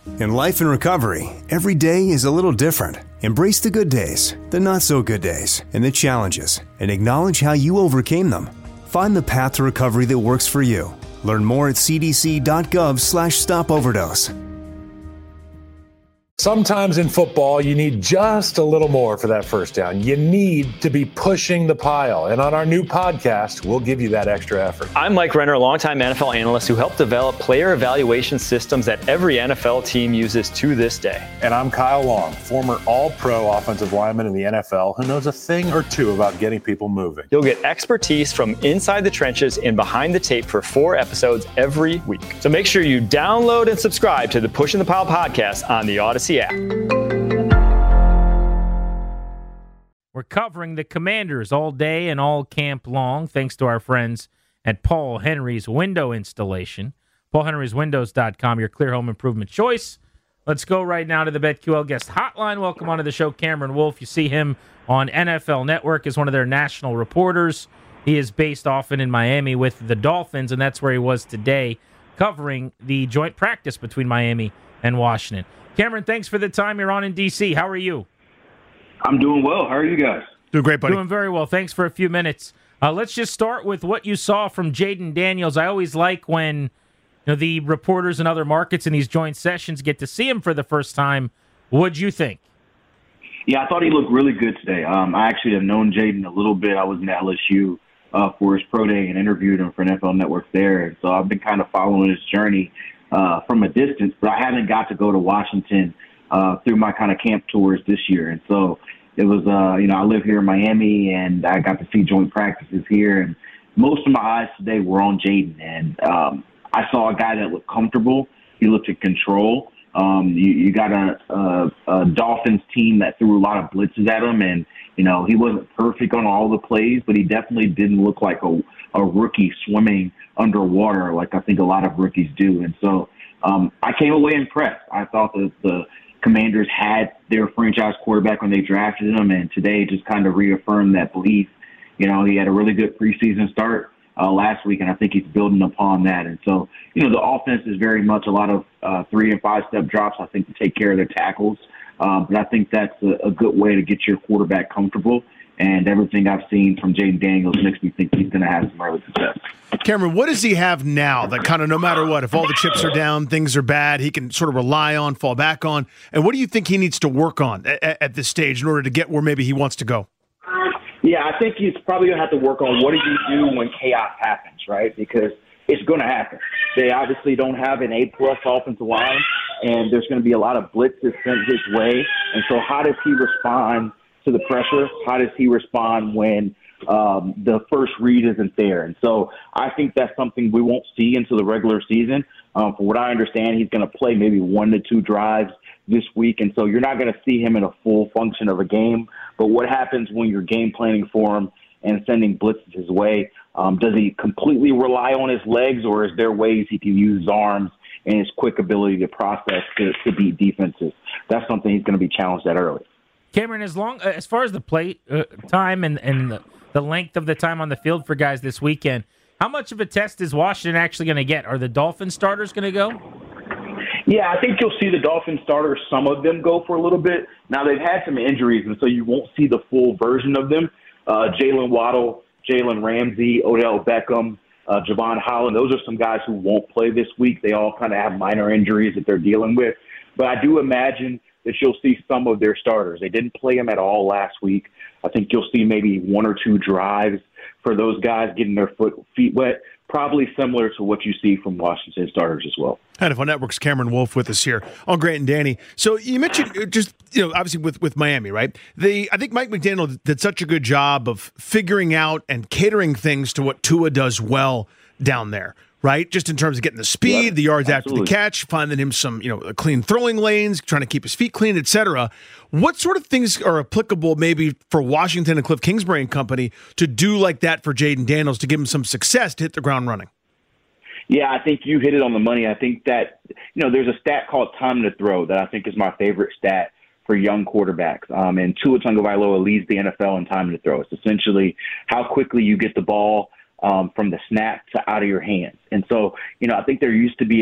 In life and recovery, every day is a little different. Embrace the good days, the not so good days, and the challenges, and acknowledge how you overcame them. Find the path to recovery that works for you. Learn more at cdc.gov/stopoverdose. Sometimes in football, you need just a little more for that first down. You need to be pushing the pile. And on our new podcast, we'll give you that extra effort. I'm Mike Renner, a longtime NFL analyst who helped develop player evaluation systems that every NFL team uses to this day. And I'm Kyle Long, former all-pro offensive lineman in the NFL who knows a thing or two about getting people moving. You'll get expertise from inside the trenches and behind the tape for 4 episodes every week. So make sure you download and subscribe to the Pushing the Pile podcast on the Odyssey app. We're covering the Commanders all day and all camp long, thanks to our friends at Paul Henry's Window Installation. PaulHenry'sWindows.com, your clear home improvement choice. Let's go right now to the BetQL guest hotline. Welcome onto the show, Cameron Wolfe. You see him on NFL Network as one of their national reporters. He is based often in Miami with the Dolphins, and that's where he was today, covering the joint practice between Miami and Washington. Cameron, thanks for the time. You're on in D.C. How are you? I'm doing well. How are you guys? Doing great, buddy. Doing very well. Thanks for a few minutes. Let's just start with what you saw from Jayden Daniels. I always like when the reporters in other markets in these joint sessions get to see him for the first time. What'd you think? Yeah, I thought he looked really good today. I actually have known Jayden a little bit. I was in LSU for his pro day and interviewed him for NFL Network there. And so I've been kind of following his journey from a distance, but I haven't got to go to Washington through my kind of camp tours this year. And so it was, I live here in Miami, and I got to see joint practices here. And most of my eyes today were on Jayden. And I saw a guy that looked comfortable. He looked in control. You got a Dolphins team that threw a lot of blitzes at him, and he wasn't perfect on all the plays, but he definitely didn't look like a rookie swimming underwater like I think a lot of rookies do. And so I came away impressed. I thought that the Commanders had their franchise quarterback when they drafted him, and today just kind of reaffirmed that belief. He had a really good preseason start last week, and I think he's building upon that. And so, the offense is very much a lot of 3- and 5-step drops, I think, to take care of their tackles. But I think that's a good way to get your quarterback comfortable. And everything I've seen from Jayden Daniels makes me think he's going to have some early success. Cameron, what does he have now that kind of no matter what, if all the chips are down, things are bad, he can sort of rely on, fall back on? And what do you think he needs to work on at this stage in order to get where maybe he wants to go? Yeah, I think he's probably going to have to work on what do you do when chaos happens, right? Because it's going to happen. They obviously don't have an A-plus offensive line, and there's going to be a lot of blitzes sent his way. And so how does he respond to the pressure? How does he respond when the first read isn't there? And so I think that's something we won't see until the regular season. From what I understand, he's going to play maybe 1 to 2 drives this week, and so you're not going to see him in a full function of a game. But what happens when you're game planning for him and sending blitzes his way? Does he completely rely on his legs, or is there ways he can use his arms and his quick ability to process to beat defenses? That's something he's going to be challenged at early. Cameron, as far as the play time and the length of the time on the field for guys this weekend, how much of a test is Washington actually going to get? Are the Dolphin starters going to go? Yeah, I think you'll see the Dolphin starters, some of them go for a little bit. Now, they've had some injuries, and so you won't see the full version of them. Jalen Waddle, Jalen Ramsey, Odell Beckham, Javon Holland, those are some guys who won't play this week. They all kind of have minor injuries that they're dealing with. But I do imagine that you'll see some of their starters. They didn't play them at all last week. I think you'll see maybe 1 or 2 drives for those guys getting their feet wet, probably similar to what you see from Washington starters as well. NFL Network's Cameron Wolfe with us here on Grant and Danny. So you mentioned just, obviously with Miami, right? I think Mike McDaniel did such a good job of figuring out and catering things to what Tua does well down there, right? Just in terms of getting the speed, the yards absolutely. after the catch, finding him some, clean throwing lanes, trying to keep his feet clean, etc. What sort of things are applicable maybe for Washington and Cliff Kingsbury and company to do like that for Jayden Daniels to give him some success to hit the ground running? Yeah, I think you hit it on the money. I think that, there's a stat called time to throw that I think is my favorite stat for young quarterbacks. And Tua Tagovailoa leads the NFL in time to throw. It's essentially how quickly you get the ball from the snap to out of your hands. And so, I think there used to be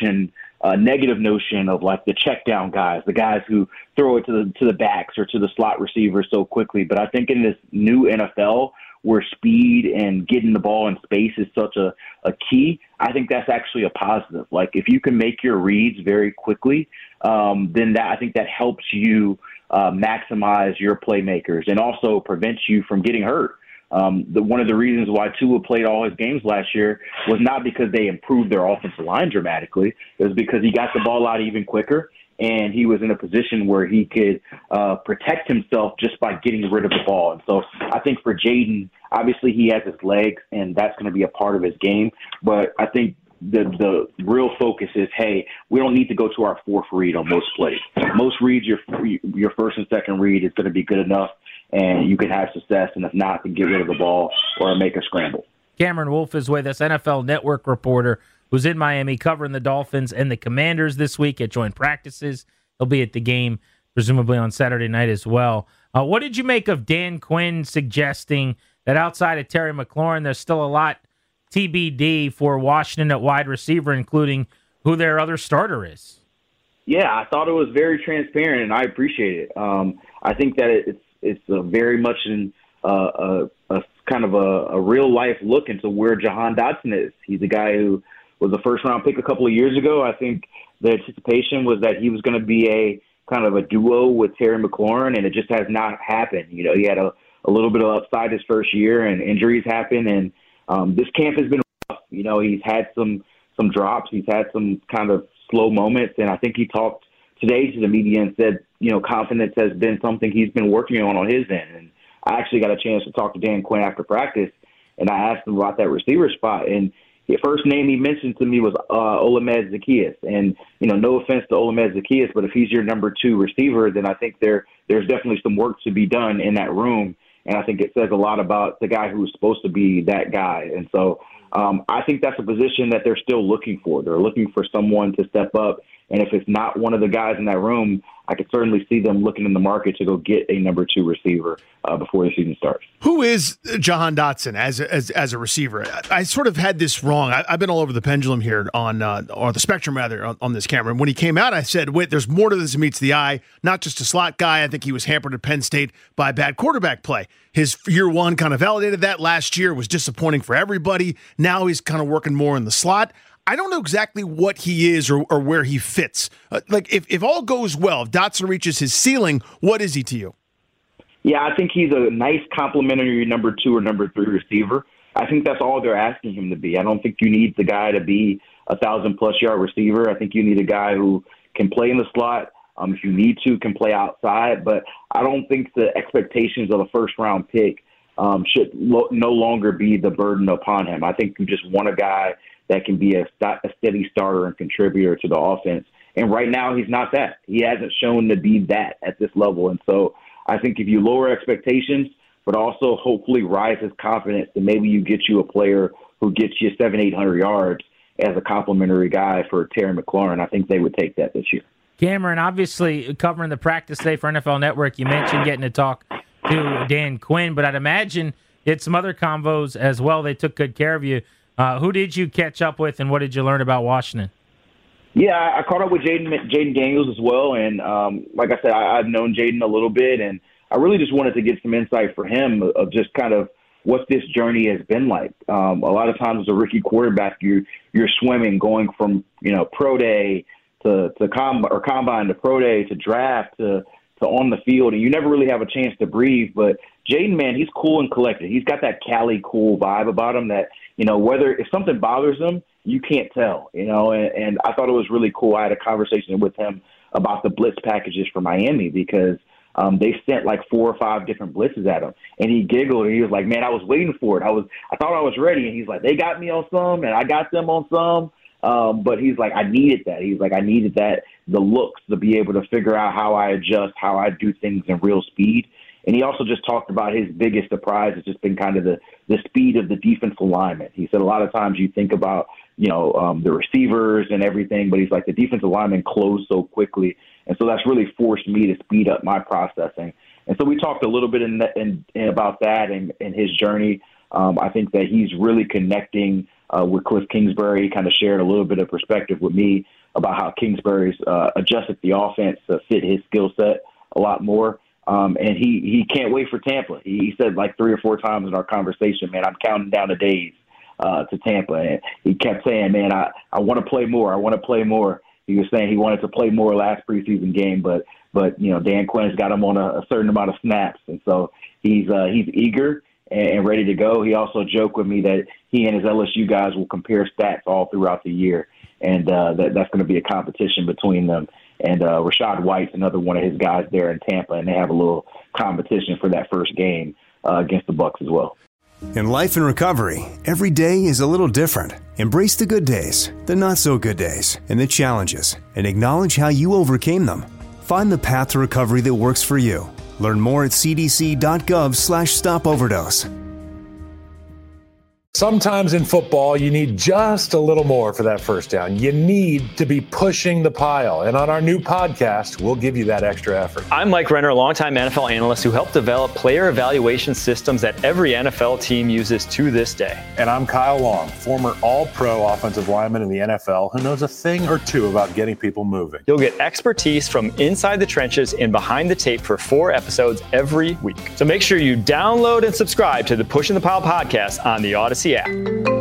a negative notion of like the check down guys, the guys who throw it to the backs or to the slot receivers so quickly. But I think in this new NFL where speed and getting the ball in space is such a key, I think that's actually a positive. Like if you can make your reads very quickly, then I think that helps you maximize your playmakers and also prevents you from getting hurt. One of the reasons why Tua played all his games last year was not because they improved their offensive line dramatically. It was because he got the ball out even quicker, and he was in a position where he could protect himself just by getting rid of the ball. And so I think for Jayden, obviously he has his legs, and that's going to be a part of his game. But I think the real focus is, hey, we don't need to go to our fourth read on most plays. Most reads, your first and second read is going to be good enough, and you can have success, and if not, then get rid of the ball or make a scramble. Cameron Wolfe is with us, NFL Network reporter who's in Miami covering the Dolphins and the Commanders this week at joint practices. He'll be at the game presumably on Saturday night as well. What did you make of Dan Quinn suggesting that outside of Terry McLaurin, there's still a lot TBD for Washington at wide receiver, including who their other starter is? Yeah, I thought it was very transparent, and I appreciate it. I think that it's very much a kind of a real life look into where Jahan Dotson is. He's a guy who was a first round pick a couple of years ago. I think the anticipation was that he was going to be a kind of a duo with Terry McLaurin, and it just has not happened. He had a little bit of upside his first year, and injuries happen, and this camp has been rough. He's had some drops. He's had some kind of slow moments, and I think he talked today to the media and said, confidence has been something he's been working on his end. And I actually got a chance to talk to Dan Quinn after practice, and I asked him about that receiver spot. And the first name he mentioned to me was Olamide Zaccheaus. And, no offense to Olamide Zaccheaus, but if he's your number two receiver, then I think there's definitely some work to be done in that room. And I think it says a lot about the guy who's supposed to be that guy. And so I think that's a position that they're still looking for. They're looking for someone to step up. And if it's not one of the guys in that room, I could certainly see them looking in the market to go get a number two receiver before the season starts. Who is Jahan Dotson as a receiver? I sort of had this wrong. I've been all over the pendulum here or the spectrum rather, on this camera. And when he came out, I said, wait, there's more to this than meets the eye. Not just a slot guy. I think he was hampered at Penn State by bad quarterback play. His year one kind of validated that. Last year was disappointing for everybody. Now he's kind of working more in the slot. I don't know exactly what he is or where he fits. If all goes well, if Dotson reaches his ceiling, what is he to you? Yeah, I think he's a nice complimentary number two or number three receiver. I think that's all they're asking him to be. I don't think you need the guy to be 1,000-plus yard receiver. I think you need a guy who can play in the slot. If you need to, can play outside. But I don't think the expectations of a first-round pick should no longer be the burden upon him. I think you just want a guy that can be a steady starter and contributor to the offense. And right now, he's not that. He hasn't shown to be that at this level. And so I think if you lower expectations, but also hopefully rise his confidence, then maybe you get you a player who gets you 700-800 yards as a complimentary guy for Terry McLaurin. I think they would take that this year. Cameron, obviously covering the practice today for NFL Network, you mentioned getting to talk to Dan Quinn, but I'd imagine it's some other convos as well. They took good care of you. Who did you catch up with, and what did you learn about Washington? Yeah, I caught up with Jayden Daniels as well, and like I said, I've known Jayden a little bit, and I really just wanted to get some insight for him of just kind of what this journey has been like. A lot of times as a rookie quarterback, you're swimming, going from pro day to combine to pro day to draft to on the field, and you never really have a chance to breathe. But Jayden, man, he's cool and collected. He's got that Cali cool vibe about him that, whether if something bothers him, you can't tell, and I thought it was really cool. I had a conversation with him about the blitz packages for Miami because they sent like 4 or 5 different blitzes at him, and he giggled and he was like, man, I was waiting for it. I thought I was ready. And he's like, they got me on some and I got them on some. But he's like, I needed that. He's like, I needed that, the looks to be able to figure out how I adjust, how I do things in real speed. And he also just talked about his biggest surprise has just been kind of the speed of the defensive lineman. He said a lot of times you think about, the receivers and everything, but he's like, the defensive linemen close so quickly. And so that's really forced me to speed up my processing. And so we talked a little bit about that and his journey. I think that he's really connecting with Cliff Kingsbury. He kind of shared a little bit of perspective with me about how Kingsbury's adjusted the offense to fit his skill set a lot more. And he can't wait for Tampa. He said like 3 or 4 times in our conversation, man, I'm counting down the days to Tampa. And he kept saying, man, I want to play more. I want to play more. He was saying he wanted to play more last preseason game, but Dan Quinn's got him on a certain amount of snaps. And so he's eager and ready to go. He also joked with me that he and his LSU guys will compare stats all throughout the year. And that's going to be a competition between them. And Rachaad White's another one of his guys there in Tampa, and they have a little competition for that first game against the Bucs as well. In life and recovery, every day is a little different. Embrace the good days, the not so good days, and the challenges, and acknowledge how you overcame them. Find the path to recovery that works for you. Learn more at cdc.gov/stopoverdose. Sometimes in football, you need just a little more for that first down. You need to be pushing the pile. And on our new podcast, we'll give you that extra effort. I'm Mike Renner, a longtime NFL analyst who helped develop player evaluation systems that every NFL team uses to this day. And I'm Kyle Long, former all-pro offensive lineman in the NFL who knows a thing or two about getting people moving. You'll get expertise from inside the trenches and behind the tape for 4 episodes every week. So make sure you download and subscribe to the Pushing the Pile podcast on the Odyssey app.